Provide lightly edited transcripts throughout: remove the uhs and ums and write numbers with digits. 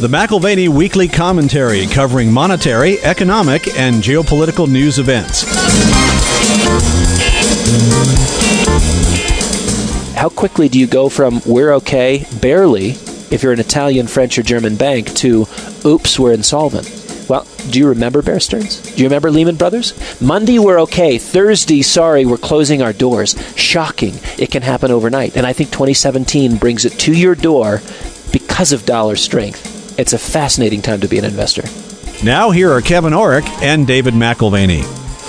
The McIlvaney Weekly Commentary, covering monetary, economic, and geopolitical news events. How quickly do you go from we're okay, barely, if you're an Italian, French, or German bank, to oops, we're insolvent? Well, do you remember Bear Stearns? Do you remember Lehman Brothers? Monday, we're okay. Thursday, sorry, we're closing our doors. Shocking. It can happen overnight. And I think 2017 brings it to your door because of dollar strength. It's a fascinating time to be an investor. Now here are Kevin Orrick and David McIlvaney.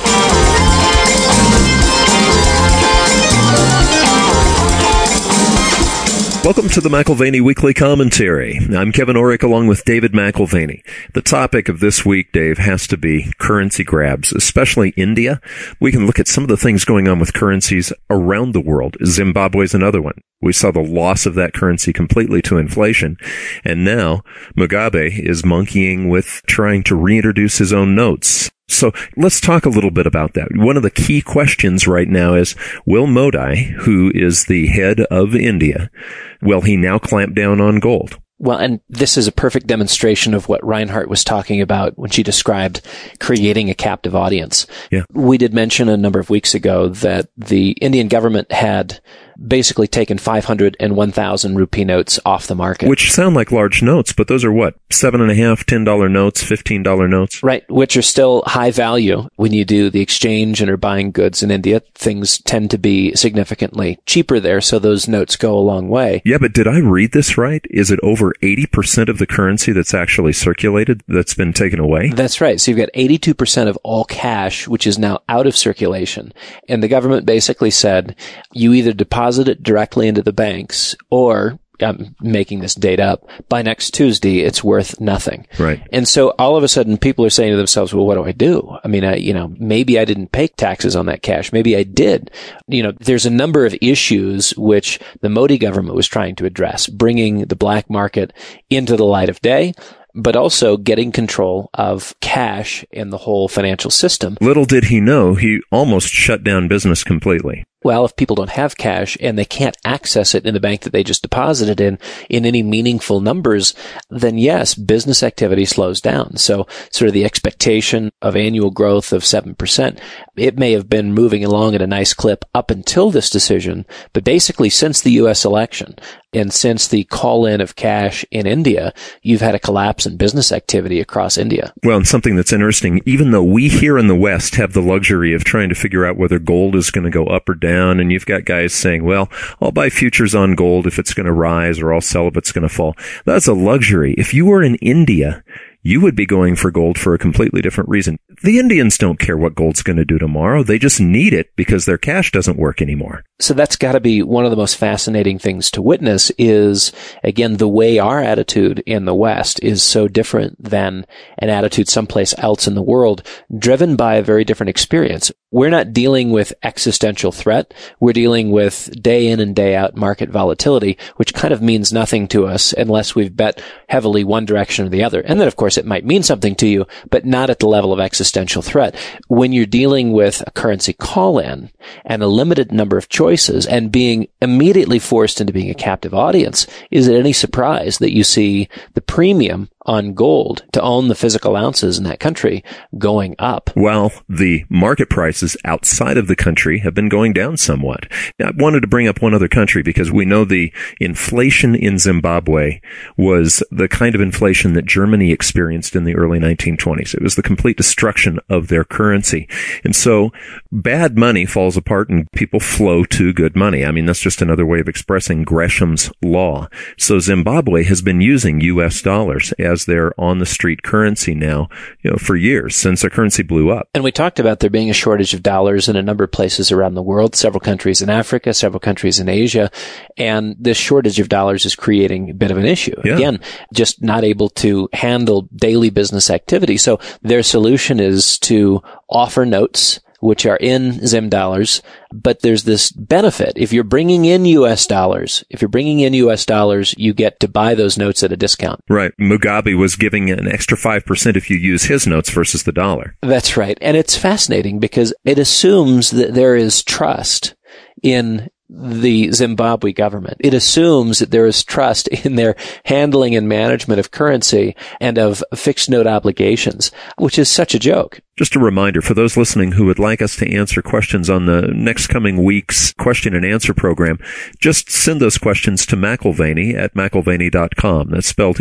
Welcome to the McIlvaney Weekly Commentary. I'm Kevin Orrick along with David McIlvaney. The topic of this week, Dave, has to be currency grabs, especially India. We can look at some of the things going on with currencies around the world. Zimbabwe is another one. We saw the loss of that currency completely to inflation. And now Mugabe is monkeying with trying to reintroduce his own notes. So let's talk a little bit about that. One of the key questions right now is, will Modi, who is the head of India, will he now clamp down on gold? Well, and this is a perfect demonstration of what Reinhardt was talking about when she described creating a captive audience. Yeah. We did mention a number of weeks ago that the Indian government had basically taken 500 and 1,000 rupee notes off the market. Which sound like large notes, but those are what? $7.50, $10 notes, $15 notes? Right, which are still high value. When you do the exchange and are buying goods in India, things tend to be significantly cheaper there, so those notes go a long way. Yeah, but did I read this right? Is it over 80% of the currency that's actually circulated that's been taken away? That's right. So you've got 82% of all cash, which is now out of circulation. And the government basically said, you either deposit it directly into the banks, or I'm making this date up, by next Tuesday, it's worth nothing. Right. And so all of a sudden, people are saying to themselves, well, what do I do? I mean, maybe I didn't pay taxes on that cash. Maybe I did. There's a number of issues which the Modi government was trying to address, bringing the black market into the light of day, but also getting control of cash in the whole financial system. Little did he know, he almost shut down business completely. Well, if people don't have cash and they can't access it in the bank that they just deposited in any meaningful numbers, then yes, business activity slows down. So sort of the expectation of annual growth of 7%, it may have been moving along at a nice clip up until this decision, but basically since the U.S. election and since the call-in of cash in India, you've had a collapse in business activity across India. Well, and something that's interesting, even though we here in the West have the luxury of trying to figure out whether gold is going to go up or down, and you've got guys saying, well, I'll buy futures on gold if it's going to rise, or I'll sell if it's going to fall. That's a luxury. If you were in India, you would be going for gold for a completely different reason. The Indians don't care what gold's going to do tomorrow. They just need it because their cash doesn't work anymore. So that's got to be one of the most fascinating things to witness is, again, the way our attitude in the West is so different than an attitude someplace else in the world, driven by a very different experience. We're not dealing with existential threat. We're dealing with day in and day out market volatility, which kind of means nothing to us unless we've bet heavily one direction or the other. And then, of course, it might mean something to you, but not at the level of existential threat. When you're dealing with a currency call-in and a limited number of choices and being immediately forced into being a captive audience, is it any surprise that you see the premium on gold to own the physical ounces in that country going up? Well, the market prices outside of the country have been going down somewhat. Now, I wanted to bring up one other country because we know the inflation in Zimbabwe was the kind of inflation that Germany experienced in the early 1920s. It was the complete destruction of their currency. And so bad money falls apart and people flow to good money. I mean, that's just another way of expressing Gresham's law. So Zimbabwe has been using U.S. dollars as their on-the-street currency now, for years, since their currency blew up. And we talked about there being a shortage of dollars in a number of places around the world, several countries in Africa, several countries in Asia, and this shortage of dollars is creating a bit of an issue. Yeah. Again, just not able to handle daily business activity. So their solution is to offer notes which are in Zim dollars, but there's this benefit. If you're bringing in U.S. dollars, you get to buy those notes at a discount. Right. Mugabe was giving an extra 5% if you use his notes versus the dollar. That's right. And it's fascinating because it assumes that there is trust in the Zimbabwe government. It assumes that there is trust in their handling and management of currency and of fixed note obligations, which is such a joke. Just a reminder for those listening who would like us to answer questions on the next coming week's question and answer program, just send those questions to McAlvany at McAlvany.com. That's spelled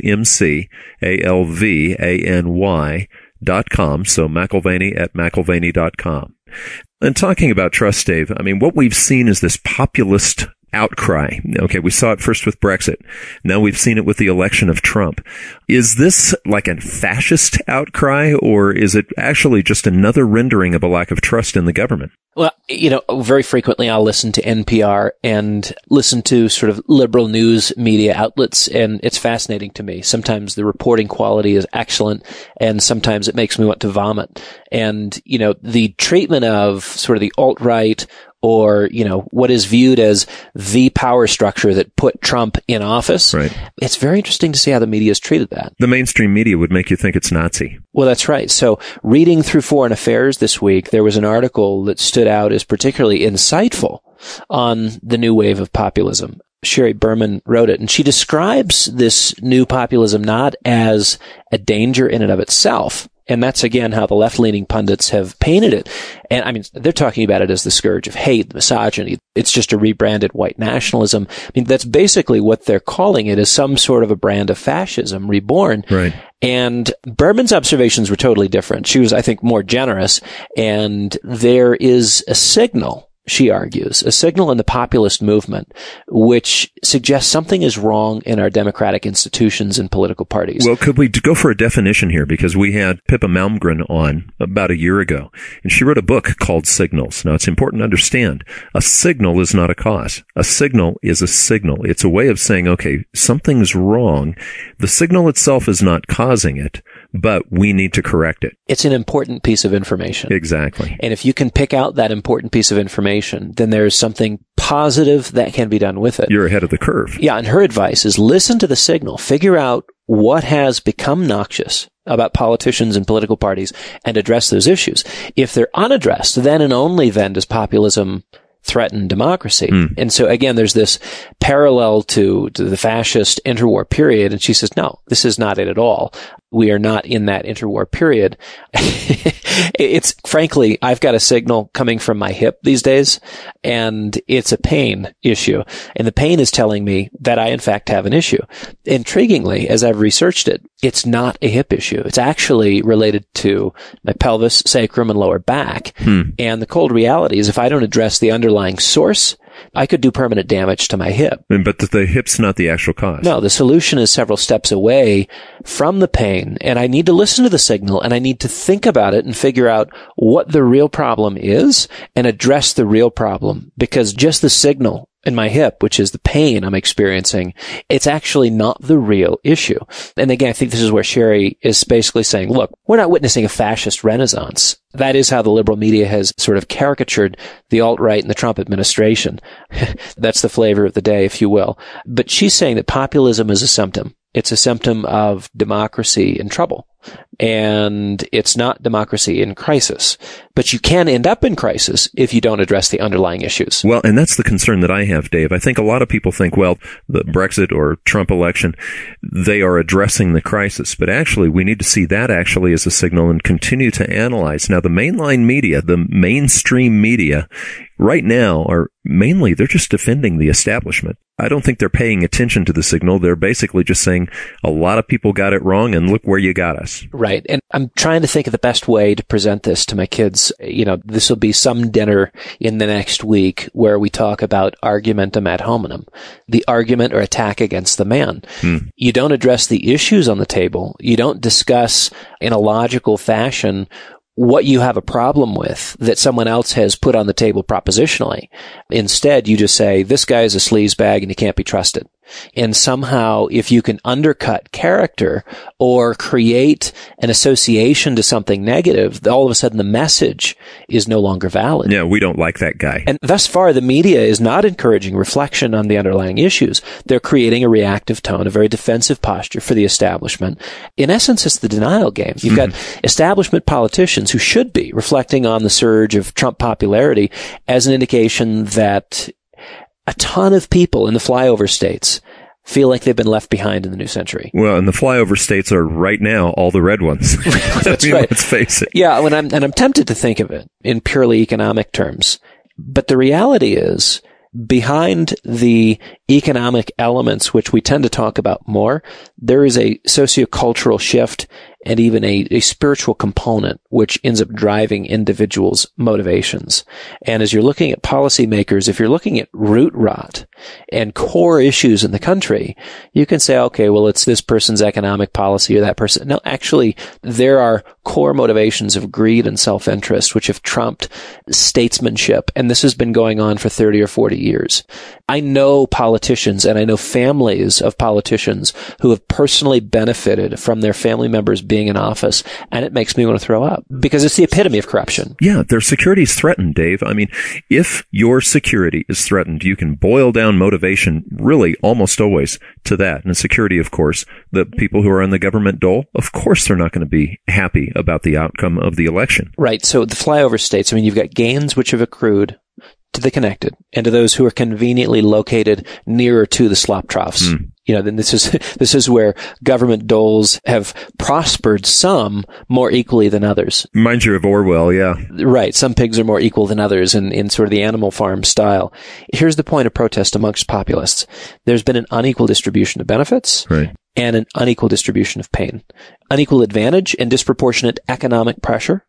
McAlvany.com. So McAlvany at McAlvany.com. And talking about trust, Dave, I mean, what we've seen is this populist outcry. Okay, we saw it first with Brexit. Now we've seen it with the election of Trump. Is this like a fascist outcry, or is it actually just another rendering of a lack of trust in the government? Well, very frequently I'll listen to NPR and listen to sort of liberal news media outlets, and it's fascinating to me. Sometimes the reporting quality is excellent, and sometimes it makes me want to vomit. And, the treatment of sort of the alt-right or, what is viewed as the power structure that put Trump in office. Right. It's very interesting to see how the media has treated that. The mainstream media would make you think it's Nazi. Well, that's right. So reading through Foreign Affairs this week, there was an article that stood out as particularly insightful on the new wave of populism. Sherry Berman wrote it, and she describes this new populism not as a danger in and of itself. And that's, again, how the left-leaning pundits have painted it. And, I mean, they're talking about it as the scourge of hate, misogyny. It's just a rebranded white nationalism. I mean, that's basically what they're calling it, is some sort of a brand of fascism reborn. Right. And Berman's observations were totally different. She was, I think, more generous. And there is a signal, she argues, a signal in the populist movement which suggests something is wrong in our democratic institutions and political parties. Well, could we go for a definition here? Because we had Pippa Malmgren on about a year ago, and she wrote a book called Signals. Now, it's important to understand, a signal is not a cause. A signal is a signal. It's a way of saying, okay, something's wrong. The signal itself is not causing it, but we need to correct it. It's an important piece of information. Exactly. And if you can pick out that important piece of information, then there's something positive that can be done with it. You're ahead of the curve. Yeah, and her advice is listen to the signal, figure out what has become noxious about politicians and political parties, and address those issues. If they're unaddressed, then and only then does populism threaten democracy. And so again, there's this parallel to the fascist interwar period. And she says, no, this is not it at all. We are not in that interwar period. It's frankly, I've got a signal coming from my hip these days, and it's a pain issue. And the pain is telling me that I, in fact, have an issue. Intriguingly, as I've researched it, it's not a hip issue. It's actually related to my pelvis, sacrum, and lower back. And the cold reality is if I don't address the underlying source, I could do permanent damage to my hip. But the hip's not the actual cause. No, the solution is several steps away from the pain, and I need to listen to the signal, and I need to think about it and figure out what the real problem is and address the real problem, because just the signal in my hip, which is the pain I'm experiencing, it's actually not the real issue. And again, I think this is where Sherry is basically saying, look, we're not witnessing a fascist renaissance. That is how the liberal media has sort of caricatured the alt-right and the Trump administration. That's the flavor of the day, if you will. But she's saying that populism is a symptom. It's a symptom of democracy in trouble. And it's not democracy in crisis. But you can end up in crisis if you don't address the underlying issues. Well, and that's the concern that I have, Dave. I think a lot of people think, well, the Brexit or Trump election, they are addressing the crisis. But actually, we need to see that actually as a signal and continue to analyze. Now, the mainline media, the mainstream media, right now are mainly, they're just defending the establishment. I don't think they're paying attention to the signal. They're basically just saying a lot of people got it wrong and look where you got us. Right. And I'm trying to think of the best way to present this to my kids. This will be some dinner in the next week where we talk about argumentum ad hominem, the argument or attack against the man. You don't address the issues on the table. You don't discuss in a logical fashion what you have a problem with that someone else has put on the table propositionally. Instead, you just say, this guy is a sleazebag and he can't be trusted. And somehow, if you can undercut character or create an association to something negative, all of a sudden the message is no longer valid. Yeah, we don't like that guy. And thus far, the media is not encouraging reflection on the underlying issues. They're creating a reactive tone, a very defensive posture for the establishment. In essence, it's the denial game. You've got establishment politicians who should be reflecting on the surge of Trump popularity as an indication that a ton of people in the flyover states feel like they've been left behind in the new century. Well, and the flyover states are right now all the red ones. That's right. Let's face it. Yeah, I'm tempted to think of it in purely economic terms. But the reality is, behind the economic elements, which we tend to talk about more, there is a sociocultural shift and even a spiritual component which ends up driving individuals' motivations. And as you're looking at policymakers, if you're looking at root rot and core issues in the country, you can say, okay, well, it's this person's economic policy or that person. No, actually, there are core motivations of greed and self-interest which have trumped statesmanship. And this has been going on for 30 or 40 years. I know politicians and I know families of politicians who have personally benefited from their family members being in office, and it makes me want to throw up because it's the epitome of corruption. Yeah, their security is threatened, Dave. I mean, if your security is threatened, you can boil down motivation really almost always to that. And security, of course, the people who are on the government dole, of course they're not going to be happy about the outcome of the election. Right. So the flyover states, I mean, you've got gains which have accrued to the connected and to those who are conveniently located nearer to the slop troughs. You know, then this is where government doles have prospered, some more equally than others. Reminds you of Orwell, yeah. Right. Some pigs are more equal than others in sort of the Animal Farm style. Here's the point of protest amongst populists. There's been an unequal distribution of benefits. Right. And an unequal distribution of pain, unequal advantage and disproportionate economic pressure.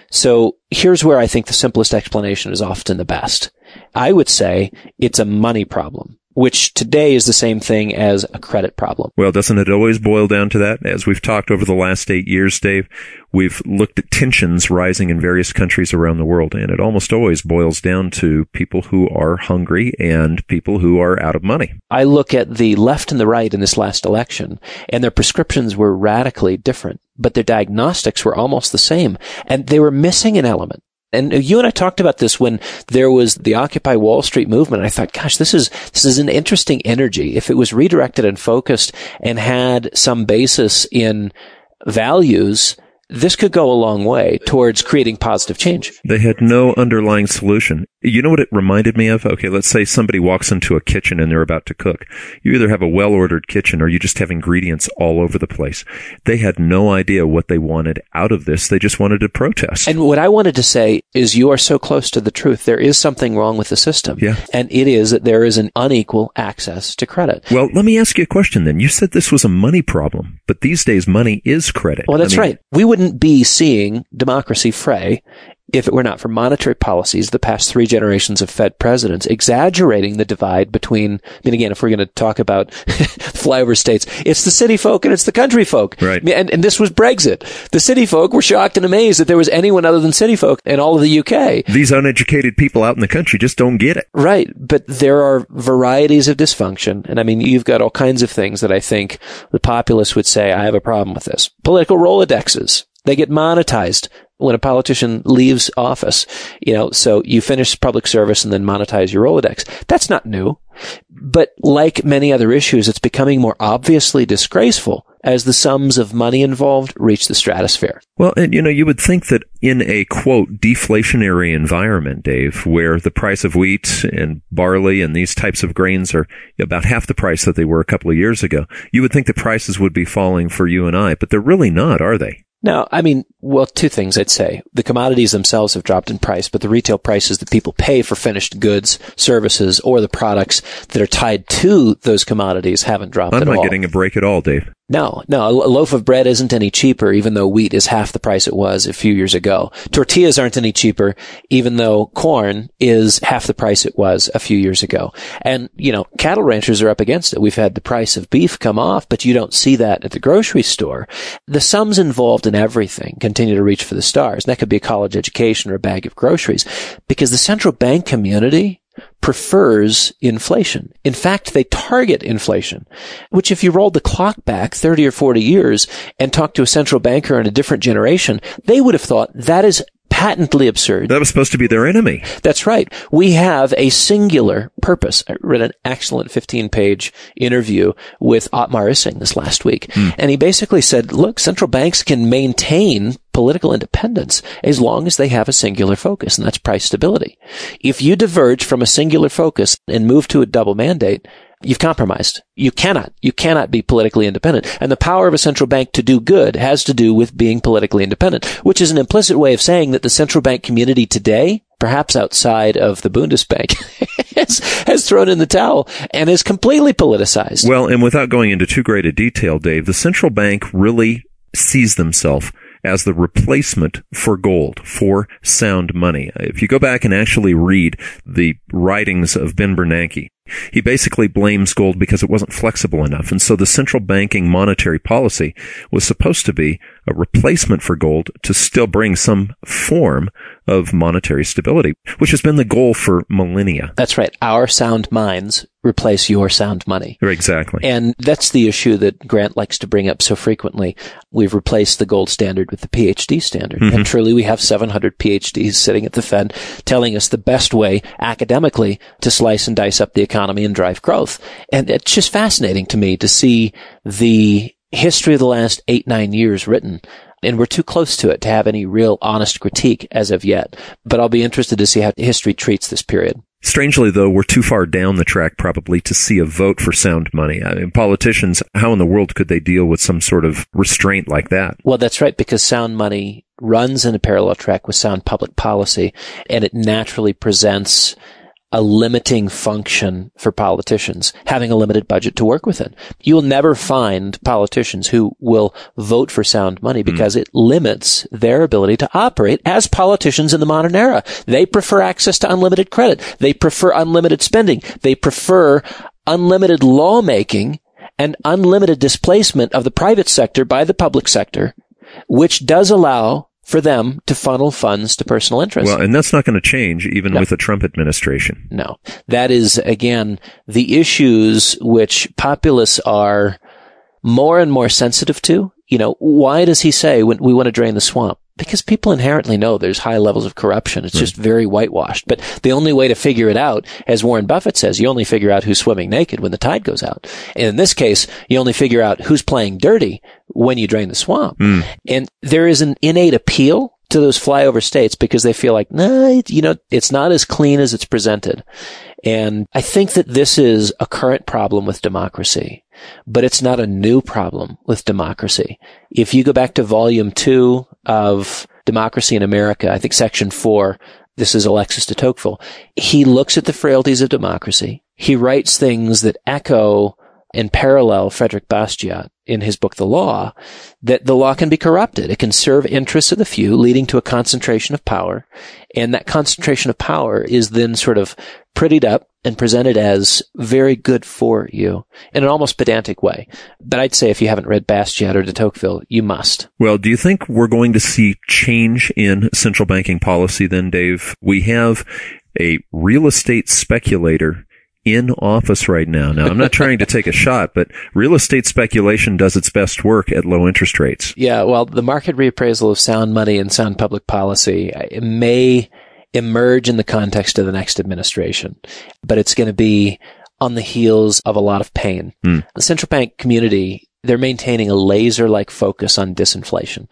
So here's where I think the simplest explanation is often the best. I would say it's a money problem, which today is the same thing as a credit problem. Well, doesn't it always boil down to that? As we've talked over the last 8 years, Dave, we've looked at tensions rising in various countries around the world, and it almost always boils down to people who are hungry and people who are out of money. I look at the left and the right in this last election, and their prescriptions were radically different, but their diagnostics were almost the same, and they were missing an element. And you and I talked about this when there was the Occupy Wall Street movement. I thought, gosh, this is an interesting energy. If it was redirected and focused and had some basis in values, this could go a long way towards creating positive change. They had no underlying solution. You know what it reminded me of? Okay, let's say somebody walks into a kitchen and they're about to cook. You either have a well-ordered kitchen or you just have ingredients all over the place. They had no idea what they wanted out of this. They just wanted to protest. And what I wanted to say is you are so close to the truth. There is something wrong with the system. Yeah. And it is that there is an unequal access to credit. Well, let me ask you a question then. You said this was a money problem, but these days money is credit. Well, that's right. We wouldn't be seeing democracy fray if it were not for monetary policies, the past 3 generations of Fed presidents exaggerating the divide between, I mean, again, if we're going to talk about flyover states, it's the city folk and it's the country folk. Right. And this was Brexit. The city folk were shocked and amazed that there was anyone other than city folk in all of the UK. These uneducated people out in the country just don't get it. Right. But there are varieties of dysfunction. And I mean, you've got all kinds of things that I think the populists would say, I have a problem with this. Political Rolodexes. They get monetized when a politician leaves office, you know, so you finish public service and then monetize your Rolodex. That's not new. But like many other issues, it's becoming more obviously disgraceful as the sums of money involved reach the stratosphere. Well, and you know, you would think that in a, quote, deflationary environment, Dave, where the price of wheat and barley and these types of grains are about half the price that they were a couple of years ago, you would think the prices would be falling for you and I, but they're really not, are they? No, I mean, well, 2 things I'd say. The commodities themselves have dropped in price, but the retail prices that people pay for finished goods, services, or the products that are tied to those commodities haven't dropped at all. I'm not getting a break at all, Dave. No, a loaf of bread isn't any cheaper, even though wheat is half the price it was a few years ago. Tortillas aren't any cheaper, even though corn is half the price it was a few years ago. And, you know, cattle ranchers are up against it. We've had the price of beef come off, but you don't see that at the grocery store. The sums involved in everything continue to reach for the stars. And that could be a college education or a bag of groceries, because the central bank community prefers inflation. In fact, they target inflation, which if you rolled the clock back 30 or 40 years and talked to a central banker in a different generation, they would have thought that is patently absurd. That was supposed to be their enemy. That's right. We have a singular purpose. I read an excellent 15-page interview with Otmar Issing this last week. And he basically said, look, central banks can maintain political independence as long as they have a singular focus, and that's price stability. If you diverge from a singular focus and move to a double mandate, you've compromised. You cannot be politically independent. And the power of a central bank to do good has to do with being politically independent, which is an implicit way of saying that the central bank community today, perhaps outside of the Bundesbank, has thrown in the towel and is completely politicized. Well, and without going into too great a detail, Dave, the central bank really sees themselves as the replacement for gold, for sound money. If you go back and actually read the writings of Ben Bernanke, he basically blames gold because it wasn't flexible enough. And so the central banking monetary policy was supposed to be a replacement for gold to still bring some form of monetary stability, which has been the goal for millennia. That's right. Our sound minds replace your sound money. Exactly. And that's the issue that Grant likes to bring up so frequently. We've replaced the gold standard with the PhD standard. Mm-hmm. And truly we have 700 PhDs sitting at the Fed telling us the best way academically to slice and dice up the economy and drive growth. And it's just fascinating to me to see the history of the last 8-9 years written. And we're too close to it to have any real honest critique as of yet. But I'll be interested to see how history treats this period. Strangely, though, we're too far down the track probably to see a vote for sound money. I mean, politicians, how in the world could they deal with some sort of restraint like that? Well, that's right, because sound money runs in a parallel track with sound public policy, and it naturally presents a limiting function for politicians, having a limited budget to work within. You will never find politicians who will vote for sound money because it limits their ability to operate as politicians in the modern era. They prefer access to unlimited credit. They prefer unlimited spending. They prefer unlimited lawmaking and unlimited displacement of the private sector by the public sector, which does allow for them to funnel funds to personal interests. Well, and that's not going to change even with the Trump administration. No. That is, again, the issues which populists are more and more sensitive to. You know, why does he say when we want to drain the swamp? Because people inherently know there's high levels of corruption. It's just very whitewashed. But the only way to figure it out, as Warren Buffett says, you only figure out who's swimming naked when the tide goes out. And in this case, you only figure out who's playing dirty when you drain the swamp. And there is an innate appeal to those flyover states because they feel like, it's not as clean as it's presented. And I think that this is a current problem with democracy, but it's not a new problem with democracy. If you go back to volume 2 of Democracy in America, I think section 4, this is Alexis de Tocqueville, he looks at the frailties of democracy. He writes things that echo and parallel Frederick Bastiat in his book, The Law, that the law can be corrupted. It can serve interests of the few, leading to a concentration of power. And that concentration of power is then sort of prettied up and presented as very good for you in an almost pedantic way. But I'd say if you haven't read Bastiat or de Tocqueville, you must. Well, do you think we're going to see change in central banking policy then, Dave? We have a real estate speculator in office right now. Now, I'm not trying to take a shot, but real estate speculation does its best work at low interest rates. Yeah, well, the market reappraisal of sound money and sound public policy may emerge in the context of the next administration, but it's going to be on the heels of a lot of pain. The central bank community, they're maintaining a laser-like focus on disinflation.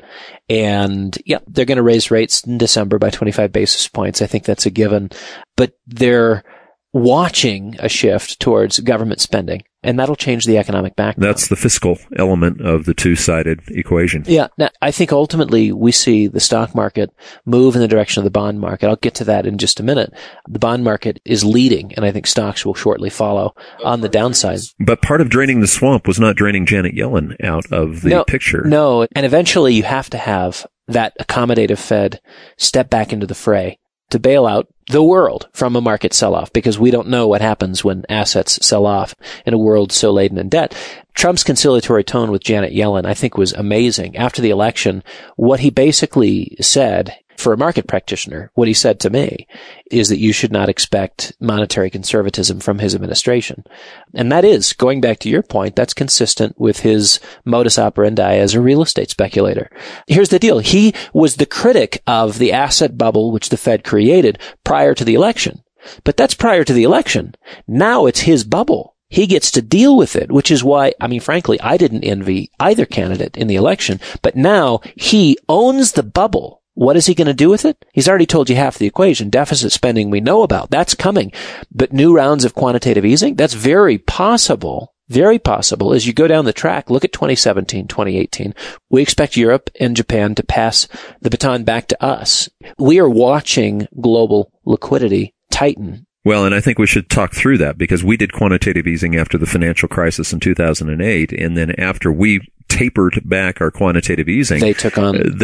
And they're going to raise rates in December by 25 basis points. I think that's a given, but they're watching a shift towards government spending, and that'll change the economic background. That's the fiscal element of the two-sided equation. Yeah. Now, I think ultimately we see the stock market move in the direction of the bond market. I'll get to that in just a minute. The bond market is leading, and I think stocks will shortly follow on the downside. But part of draining the swamp was not draining Janet Yellen out of the picture. No, and eventually you have to have that accommodative Fed step back into the fray to bail out the world from a market sell-off, because we don't know what happens when assets sell off in a world so laden in debt. Trump's conciliatory tone with Janet Yellen, I think, was amazing. After the election, what he basically said, for a market practitioner, what he said to me is that you should not expect monetary conservatism from his administration. And that is, going back to your point, that's consistent with his modus operandi as a real estate speculator. Here's the deal. He was the critic of the asset bubble which the Fed created prior to the election. But that's prior to the election. Now it's his bubble. he gets to deal with it, which is why, I mean, frankly, I didn't envy either candidate in the election, but now he owns the bubble. What is he going to do with it? He's already told you half the equation. Deficit spending we know about. That's coming. But new rounds of quantitative easing, that's very possible. Very possible. As you go down the track, look at 2017, 2018. We expect Europe and Japan to pass the baton back to us. We are watching global liquidity tighten. Well, and I think we should talk through that because we did quantitative easing after the financial crisis in 2008. And then after we tapered back our quantitative easing, they took on of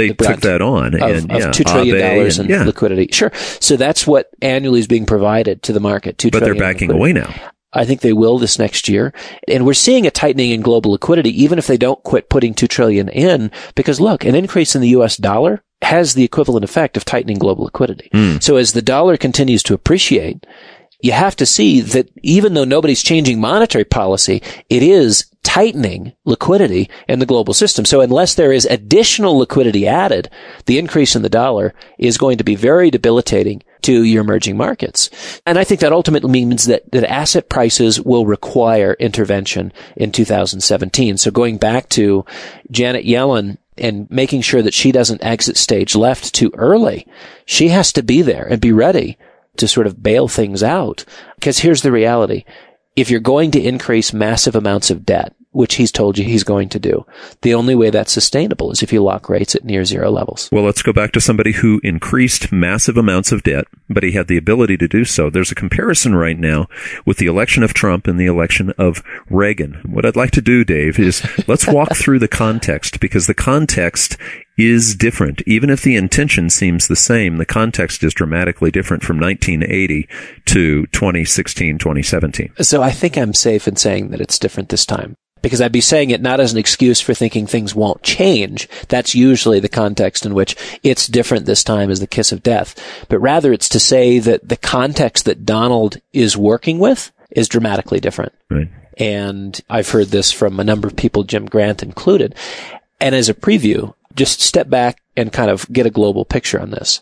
$2 trillion in liquidity. Sure. So that's what annually is being provided to the market. $2 trillion. But they're backing away now. I think they will this next year. And we're seeing a tightening in global liquidity, even if they don't quit putting $2 trillion in, because look, an increase in the US dollar has the equivalent effect of tightening global liquidity. So as the dollar continues to appreciate, you have to see that even though nobody's changing monetary policy, it is tightening liquidity in the global system. So unless there is additional liquidity added, the increase in the dollar is going to be very debilitating to your emerging markets. And I think that ultimately means that asset prices will require intervention in 2017. So going back to Janet Yellen and making sure that she doesn't exit stage left too early, she has to be there and be ready to sort of bail things out. Because here's the reality. If you're going to increase massive amounts of debt, which he's told you he's going to do, the only way that's sustainable is if you lock rates at near zero levels. Well, let's go back to somebody who increased massive amounts of debt, but he had the ability to do so. There's a comparison right now with the election of Trump and the election of Reagan. What I'd like to do, Dave, is let's walk through the context, because the context is different. Even if the intention seems the same, the context is dramatically different from 1980 to 2016, 2017. So I think I'm safe in saying that it's different this time, because I'd be saying it not as an excuse for thinking things won't change. That's usually the context in which it's different this time as the kiss of death. But rather it's to say that the context that Donald is working with is dramatically different. Right. And I've heard this from a number of people, Jim Grant included. And as a preview, just step back and kind of get a global picture on this.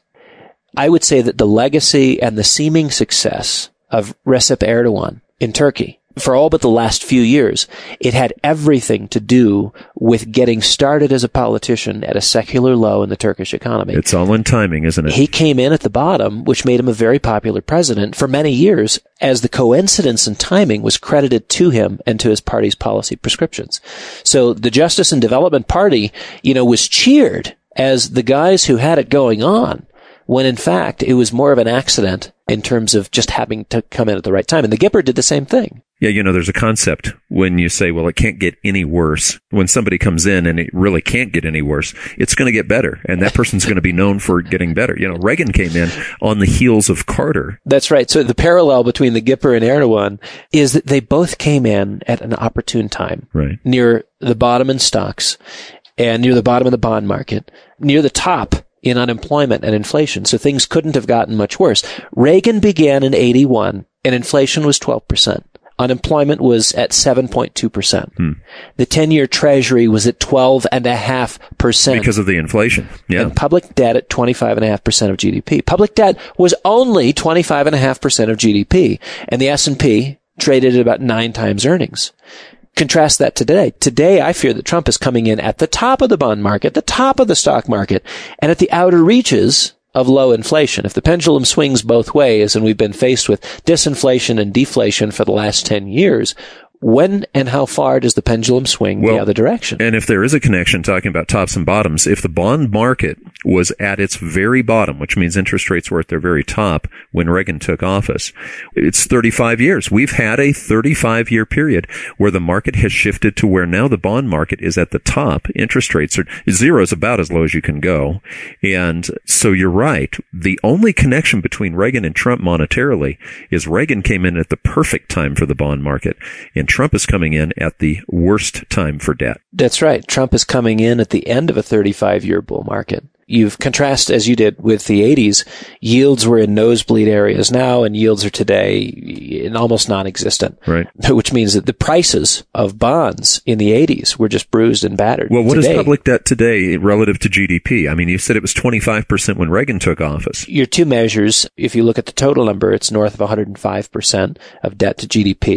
I would say that the legacy and the seeming success of Recep Erdogan in Turkey, for all but the last few years, it had everything to do with getting started as a politician at a secular low in the Turkish economy. It's all in timing, isn't it? He came in at the bottom, which made him a very popular president for many years, as the coincidence and timing was credited to him and to his party's policy prescriptions. So the Justice and Development Party, was cheered as the guys who had it going on, when in fact it was more of an accident in terms of just having to come in at the right time. And the Gipper did the same thing. Yeah, there's a concept when you say, well, it can't get any worse. When somebody comes in and it really can't get any worse, it's going to get better. And that person's going to be known for getting better. Reagan came in on the heels of Carter. That's right. So the parallel between the Gipper and Erdogan is that they both came in at an opportune time. Right. Near the bottom in stocks and near the bottom of the bond market, near the top in unemployment and inflation. So things couldn't have gotten much worse. Reagan began in 81 and inflation was 12%. Unemployment was at 7.2%. The 10-year treasury was at 12.5%. Because of the inflation. Yeah. And public debt at 25.5% of GDP. Public debt was only 25.5% of GDP. And the S&P traded at about 9 times earnings. Contrast that today. Today, I fear that Trump is coming in at the top of the bond market, the top of the stock market, and at the outer reaches of low inflation. If the pendulum swings both ways, and we've been faced with disinflation and deflation for the last 10 years, when and how far does the pendulum swing the other direction? And if there is a connection, talking about tops and bottoms, if the bond market was at its very bottom, which means interest rates were at their very top when Reagan took office, it's 35 years. We've had a 35-year period where the market has shifted to where now the bond market is at the top. Interest rates are zero, is about as low as you can go. And so you're right. The only connection between Reagan and Trump monetarily is Reagan came in at the perfect time for the bond market, and Trump is coming in at the worst time for debt. That's right. Trump is coming in at the end of a 35-year bull market. You've contrasted, as you did with the 80s, yields were in nosebleed areas now, and yields are today almost non-existent. Right. Which means that the prices of bonds in the 80s were just bruised and battered. Well, what is public debt today relative to GDP? I mean, you said it was 25% when Reagan took office. Your two measures, if you look at the total number, it's north of 105% of debt to GDP.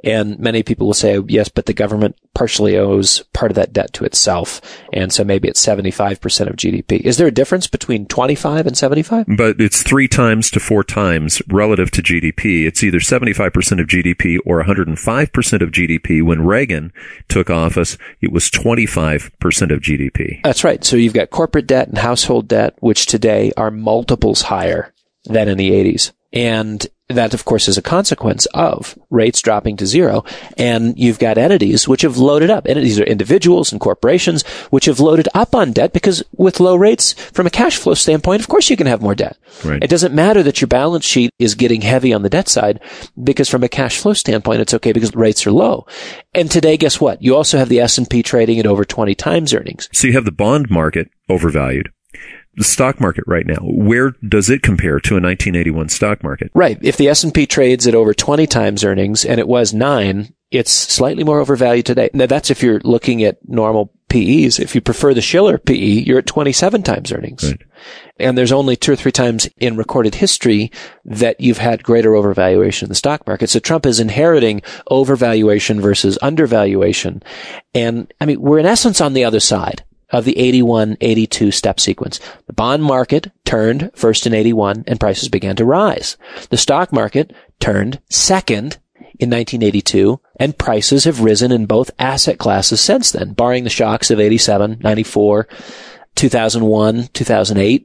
And many people will say, yes, but the government partially owes part of that debt to itself. And so maybe it's 75% of GDP. Is there a difference between 25 and 75? But it's 3 times to 4 times relative to GDP. It's either 75% of GDP or 105% of GDP. When Reagan took office, it was 25% of GDP. That's right. So you've got corporate debt and household debt, which today are multiples higher than in the 80s. And that, of course, is a consequence of rates dropping to zero. And you've got entities which have loaded up. Entities are individuals and corporations which have loaded up on debt because with low rates, from a cash flow standpoint, of course you can have more debt. Right. It doesn't matter that your balance sheet is getting heavy on the debt side because from a cash flow standpoint, it's okay because rates are low. And today, guess what? You also have the S&P trading at over 20 times earnings. So you have the bond market overvalued. The stock market right now, where does it compare to a 1981 stock market? Right. If the S&P trades at over 20 times earnings and it was 9, it's slightly more overvalued today. Now, that's if you're looking at normal PEs. If you prefer the Shiller PE, you're at 27 times earnings. Right. And there's only 2 or 3 times in recorded history that you've had greater overvaluation in the stock market. So Trump is inheriting overvaluation versus undervaluation. And I mean, we're in essence on the other side of the 81-82 step sequence. The bond market turned first in 81 and prices began to rise. The stock market turned second in 1982 and prices have risen in both asset classes since then, barring the shocks of 87, 94, 2001, 2008.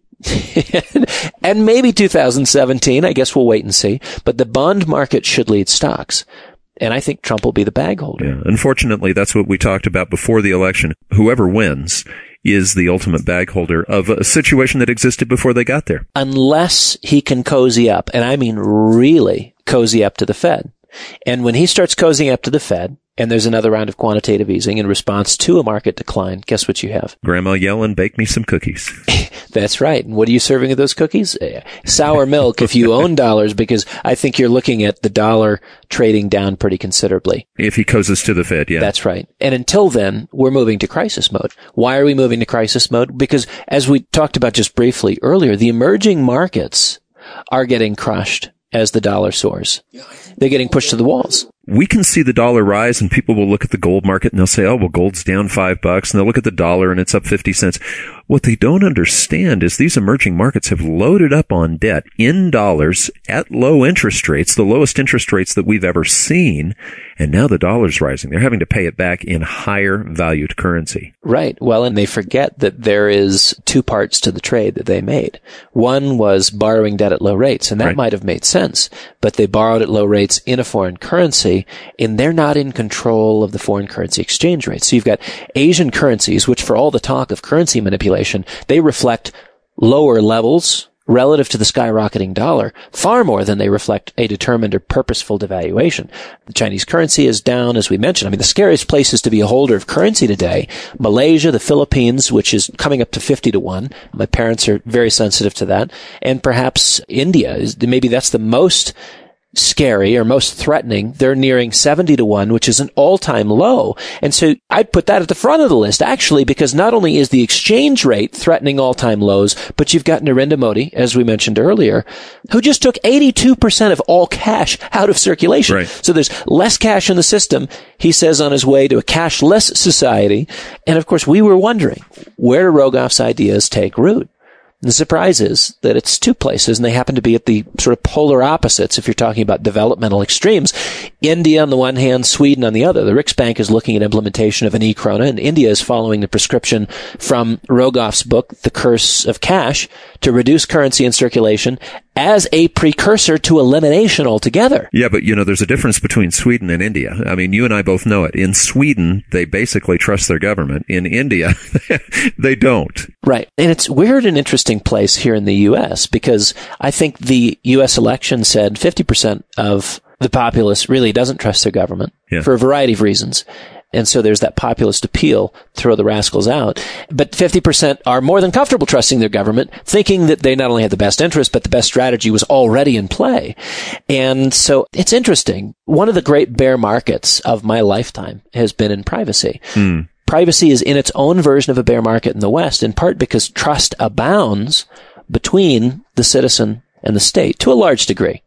and maybe 2017. I guess we'll wait and see. But the bond market should lead stocks. And I think Trump will be the bag holder. Yeah. Unfortunately, that's what we talked about before the election. Whoever wins is the ultimate bag holder of a situation that existed before they got there. Unless he can cozy up, and I mean really cozy up to the Fed. And when he starts cozying up to the Fed, and there's another round of quantitative easing in response to a market decline, guess what you have? Grandma yelling, bake me some cookies. That's right. And what are you serving with those cookies? Sour milk if you own dollars, because I think you're looking at the dollar trading down pretty considerably. If he cozies to the Fed, yeah. That's right. And until then, we're moving to crisis mode. Why are we moving to crisis mode? Because as we talked about just briefly earlier, the emerging markets are getting crushed as the dollar soars. They're getting pushed to the walls. We can see the dollar rise and people will look at the gold market and they'll say, oh, well, gold's down $5. And they'll look at the dollar and it's up 50 cents. What they don't understand is these emerging markets have loaded up on debt in dollars at low interest rates, the lowest interest rates that we've ever seen. And now the dollar's rising. They're having to pay it back in higher valued currency. Right. Well, and they forget that there is 2 parts to the trade that they made. One was borrowing debt at low rates, and that Right. might have made sense. But they borrowed at low rates in a foreign currency, and they're not in control of the foreign currency exchange rate. So you've got Asian currencies, which for all the talk of currency manipulation, they reflect lower levels relative to the skyrocketing dollar, far more than they reflect a determined or purposeful devaluation. The Chinese currency is down, as we mentioned. I mean, the scariest places to be a holder of currency today, Malaysia, the Philippines, which is coming up to 50-1. My parents are very sensitive to that. And perhaps India, maybe that's the most scary or most threatening. They're nearing 70-1, which is an all-time low. And so I'd put that at the front of the list, actually, because not only is the exchange rate threatening all-time lows, but you've got Narendra Modi, as we mentioned earlier, who just took 82% of all cash out of circulation. Right. So there's less cash in the system, he says, on his way to a cashless society. And of course, we were wondering, where do Rogoff's ideas take root? The surprise is that it's 2 places, and they happen to be at the sort of polar opposites if you're talking about developmental extremes. India on the one hand, Sweden on the other. The Riksbank is looking at implementation of an e-krona, and India is following the prescription from Rogoff's book, The Curse of Cash, to reduce currency in circulation as a precursor to elimination altogether. Yeah, but there's a difference between Sweden and India. I mean, you and I both know it. In Sweden, they basically trust their government. In India, they don't. Right. And it's weird and interesting place here in the U.S. because I think the U.S. election said 50% of the populace really doesn't trust their government for a variety of reasons. And so there's that populist appeal, throw the rascals out. But 50% are more than comfortable trusting their government, thinking that they not only had the best interest, but the best strategy was already in play. And so it's interesting. One of the great bear markets of my lifetime has been in privacy. Privacy is in its own version of a bear market in the West, in part because trust abounds between the citizen and the state to a large degree.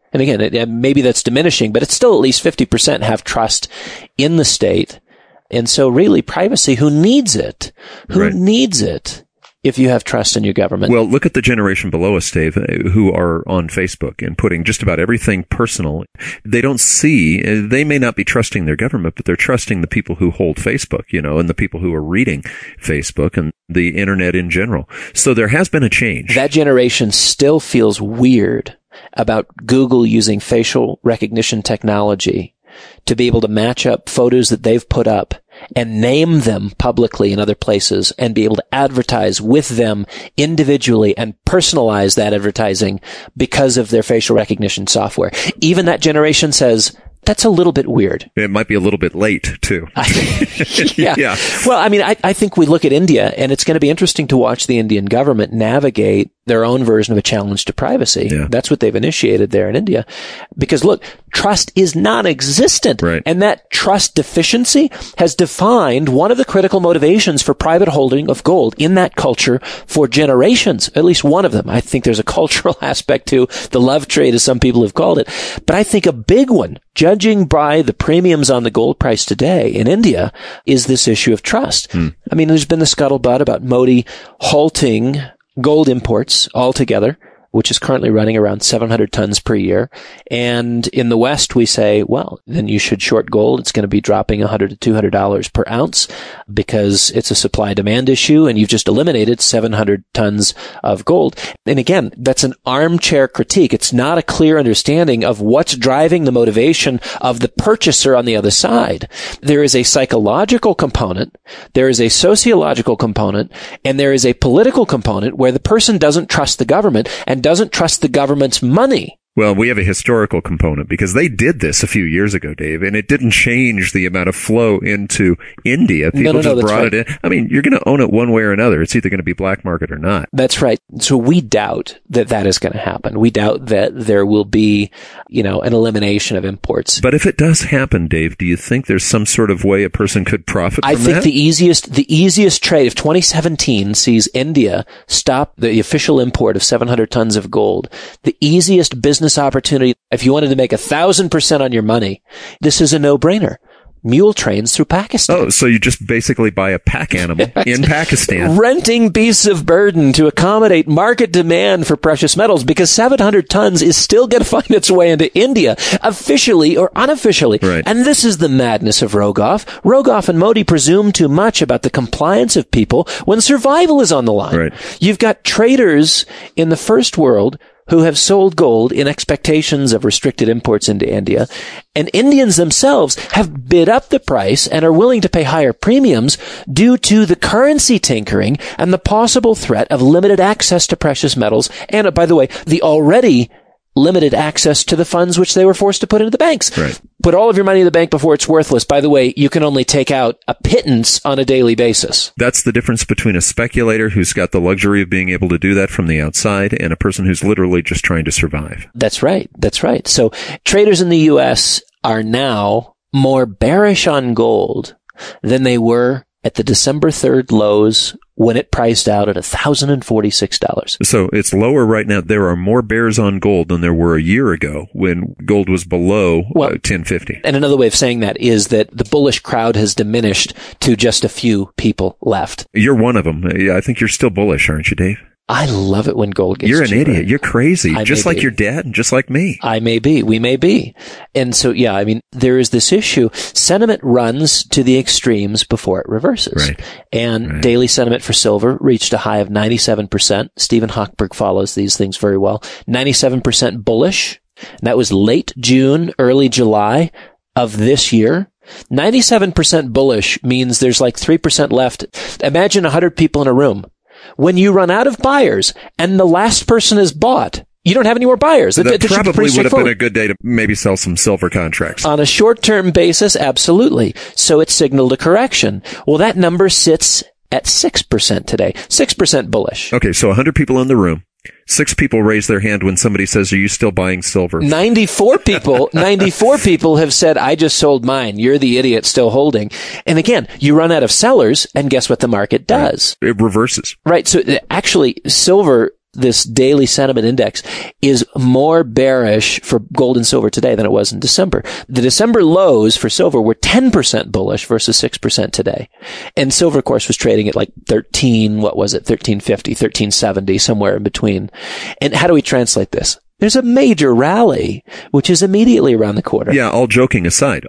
And again, maybe that's diminishing, but it's still at least 50% have trust in the state. And so really privacy, who needs it? Who needs it? If you have trust in your government. Well, look at the generation below us, Dave, who are on Facebook and putting just about everything personal. They don't see, they may not be trusting their government, but they're trusting the people who hold Facebook, and the people who are reading Facebook and the internet in general. So there has been a change. That generation still feels weird about Google using facial recognition technology to be able to match up photos that they've put up and name them publicly in other places and be able to advertise with them individually and personalize that advertising because of their facial recognition software. Even that generation says, that's a little bit weird. It might be a little bit late, too. Yeah. Well, I think we look at India, and it's going to be interesting to watch the Indian government navigate their own version of a challenge to privacy. Yeah. That's what they've initiated there in India. Because look, trust is non-existent. Right. And that trust deficiency has defined one of the critical motivations for private holding of gold in that culture for generations, at least one of them. I think there's a cultural aspect to the love trade, as some people have called it. But I think a big one, judging by the premiums on the gold price today in India, is this issue of trust. There's been the scuttlebutt about Modi halting gold imports altogether, which is currently running around 700 tons per year. And in the West, we say, well, then you should short gold. It's going to be dropping $100 to $200 per ounce because it's a supply-demand issue, and you've just eliminated 700 tons of gold. And again, that's an armchair critique. It's not a clear understanding of what's driving the motivation of the purchaser on the other side. There is a psychological component, there is a sociological component, and there is a political component where the person doesn't trust the government and doesn't trust the government's money. Well, we have a historical component because they did this a few years ago, Dave, and it didn't change the amount of flow into India. People just brought it in. You're going to own it one way or another. It's either going to be black market or not. That's right. So we doubt that is going to happen. We doubt that there will be, an elimination of imports. But if it does happen, Dave, do you think there's some sort of way a person could profit from that? I think the easiest trade, if 2017 sees India stop the official import of 700 tons of gold, the easiest business opportunity, if you wanted to make 1,000% on your money, this is a no-brainer. Mule trains through Pakistan. Oh, so you just basically buy a pack animal in Pakistan. Renting beasts of burden to accommodate market demand for precious metals, because 700 tons is still going to find its way into India, officially or unofficially. Right. And this is the madness of Rogoff. Rogoff and Modi presume too much about the compliance of people when survival is on the line. Right. You've got traders in the first world who have sold gold in expectations of restricted imports into India. And Indians themselves have bid up the price and are willing to pay higher premiums due to the currency tinkering and the possible threat of limited access to precious metals. And, by the way, the already limited access to the funds which they were forced to put into the banks. Right. Put all of your money in the bank before it's worthless. By the way, you can only take out a pittance on a daily basis. That's the difference between a speculator who's got the luxury of being able to do that from the outside and a person who's literally just trying to survive. That's right. That's right. So traders in the U.S. are now more bearish on gold than they were at the December 3rd lows when it priced out at $1,046. So it's lower right now. There are more bears on gold than there were a year ago when gold was below $1,050. And another way of saying that is that the bullish crowd has diminished to just a few people left. You're one of them. I think you're still bullish, aren't you, Dave? I love it when gold gets You're an cheaper. idiot. You're crazy. Just like be. your dad and just like me. I may be. We may be. And so, there is this issue. Sentiment runs to the extremes before it reverses. Right. And daily sentiment for silver reached a high of 97%. Stephen Hochberg follows these things very well. 97% bullish. And that was late June, early July of this year. 97% bullish means there's like 3% left. Imagine 100 people in a room. When you run out of buyers and the last person is bought, you don't have any more buyers. That probably would have been a good day to maybe sell some silver contracts. On a short-term basis, absolutely. So it signaled a correction. Well, that number sits at 6% today. 6% bullish. Okay, so 100 people in the room. 6 people raise their hand when somebody says, "Are you still buying silver?" 94 people have said, "I just sold mine. You're the idiot still holding." And again, you run out of sellers, and guess what the market does? Right. It reverses. Right. So actually, silver this daily sentiment index is more bearish for gold and silver today than it was in December. The December lows for silver were 10% bullish versus 6% today. And silver, of course, was trading at like 1350, 1370, somewhere in between. And how do we translate this? There's a major rally, which is immediately around the corner. Yeah, all joking aside,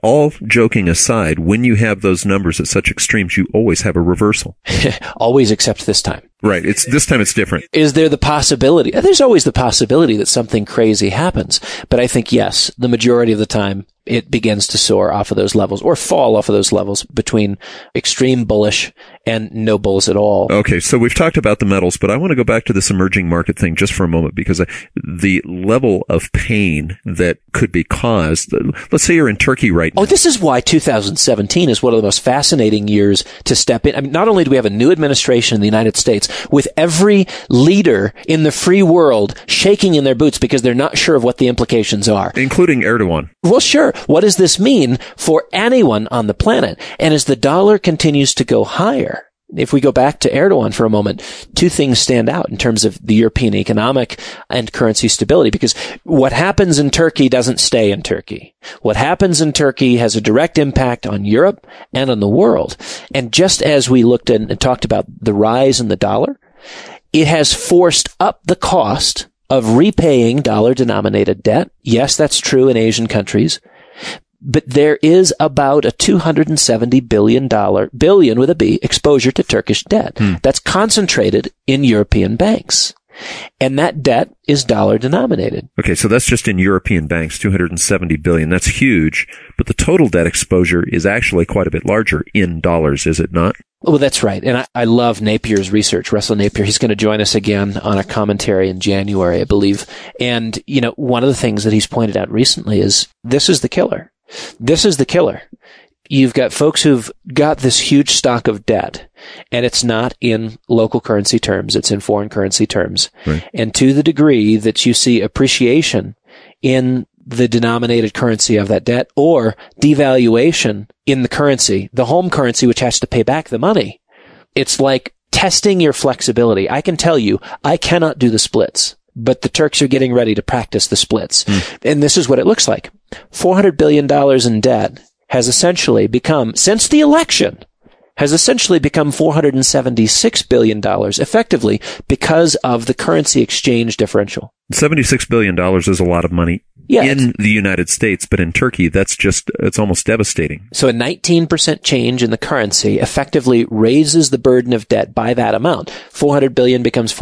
when you have those numbers at such extremes, you always have a reversal. Always, except this time. Right. This time it's different. Is there the possibility? There's always the possibility that something crazy happens. But I think, yes, the majority of the time it begins to soar off of those levels or fall off of those levels between extreme bullish and no bulls at all. Okay. So we've talked about the metals, but I want to go back to this emerging market thing just for a moment, because the level of pain that could be caused, let's say you're in Turkey right now. Oh, this is why 2017 is one of the most fascinating years to step in. I mean, not only do we have a new administration in the United States with every leader in the free world shaking in their boots because they're not sure of what the implications are. Including Erdogan. Well, sure. What does this mean for anyone on the planet? And as the dollar continues to go higher, if we go back to Erdogan for a moment, two things stand out in terms of the European economic and currency stability, because what happens in Turkey doesn't stay in Turkey. What happens in Turkey has a direct impact on Europe and on the world. And just as we looked at and talked about the rise in the dollar, it has forced up the cost of repaying dollar-denominated debt. Yes, that's true in Asian countries. But there is about a $270 billion with a B, exposure to Turkish debt. That's concentrated in European banks. And that debt is dollar denominated. Okay, so that's just in European banks, $270 billion. That's huge. But the total debt exposure is actually quite a bit larger in dollars, is it not? Well, that's right. And I love Napier's research. Russell Napier, he's going to join us again on a commentary in January, I believe. And, one of the things that he's pointed out recently is this is the killer. This is the killer. You've got folks who've got this huge stock of debt, and it's not in local currency terms. It's in foreign currency terms. Right. And to the degree that you see appreciation in the denominated currency of that debt or devaluation in the currency, the home currency, which has to pay back the money, it's like testing your flexibility. I can tell you, I cannot do the splits, but the Turks are getting ready to practice the splits. And this is what it looks like. $400 billion in debt has essentially become, since the election, $476 billion effectively because of the currency exchange differential. $76 billion is a lot of money in the United States, but in Turkey, it's almost devastating. So a 19% change in the currency effectively raises the burden of debt by that amount. 400 billion becomes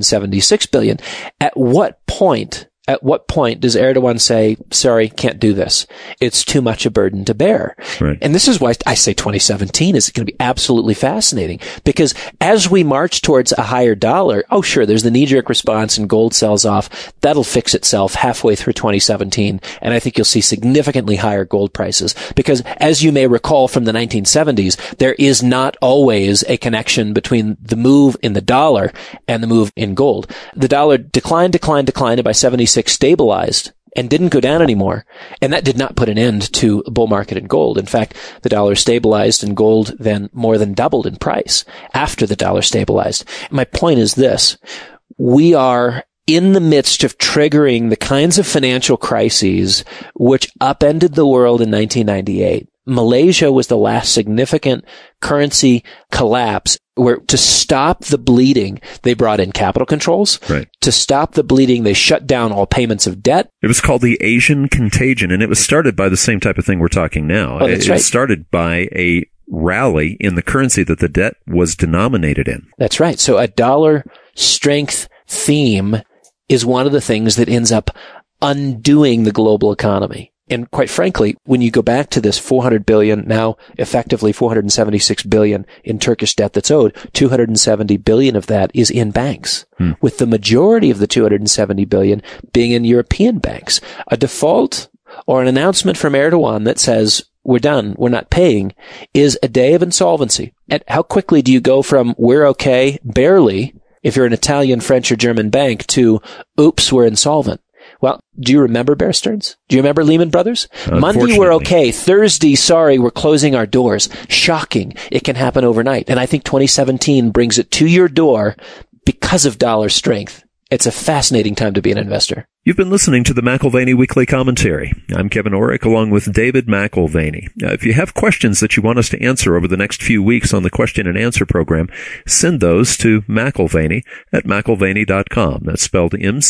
476 billion. At what point does Erdogan say, sorry, can't do this? It's too much a burden to bear. Right. And this is why I say 2017 is going to be absolutely fascinating, because as we march towards a higher dollar, oh sure, there's the knee-jerk response and gold sells off. That'll fix itself halfway through 2017. And I think you'll see significantly higher gold prices, because as you may recall from the 1970s, there is not always a connection between the move in the dollar and the move in gold. The dollar declined, and by 76 stabilized and didn't go down anymore. And that did not put an end to a bull market in gold. In fact, the dollar stabilized and gold then more than doubled in price after the dollar stabilized. My point is this. We are in the midst of triggering the kinds of financial crises which upended the world in 1998. Malaysia was the last significant currency collapse where, to stop the bleeding, they brought in capital controls. Right. To stop the bleeding, they shut down all payments of debt. It was called the Asian contagion, and it was started by the same type of thing we're talking now. Oh, that's right. It started by a rally in the currency that the debt was denominated in. That's right. So a dollar strength theme is one of the things that ends up undoing the global economy. And quite frankly, when you go back to this 400 billion, now effectively 476 billion in Turkish debt that's owed, 270 billion of that is in banks, with the majority of the 270 billion being in European banks. A default or an announcement from Erdogan that says, we're done, we're not paying, is a day of insolvency. And how quickly do you go from we're okay, barely, if you're an Italian, French, or German bank, to oops, we're insolvent? Well, do you remember Bear Stearns? Do you remember Lehman Brothers? Monday, we're okay. Thursday, sorry, we're closing our doors. Shocking. It can happen overnight. And I think 2017 brings it to your door because of dollar strength. it's a fascinating time to be an investor. You've been listening to the McAlvany Weekly Commentary. I'm Kevin Orrick along with David McAlvany. If you have questions that you want us to answer over the next few weeks on the question and answer program, send those to McAlvany at McAlvany.com. That's spelled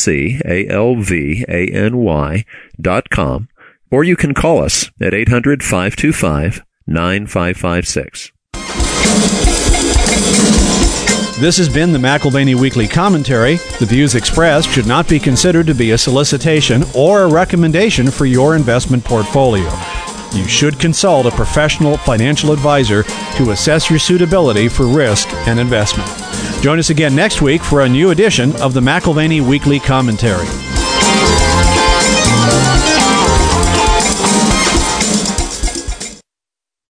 McAlvany.com. Or you can call us at 800-525-9556. This has been the McAlvany Weekly Commentary. The views expressed should not be considered to be a solicitation or a recommendation for your investment portfolio. You should consult a professional financial advisor to assess your suitability for risk and investment. Join us again next week for a new edition of the McAlvany Weekly Commentary.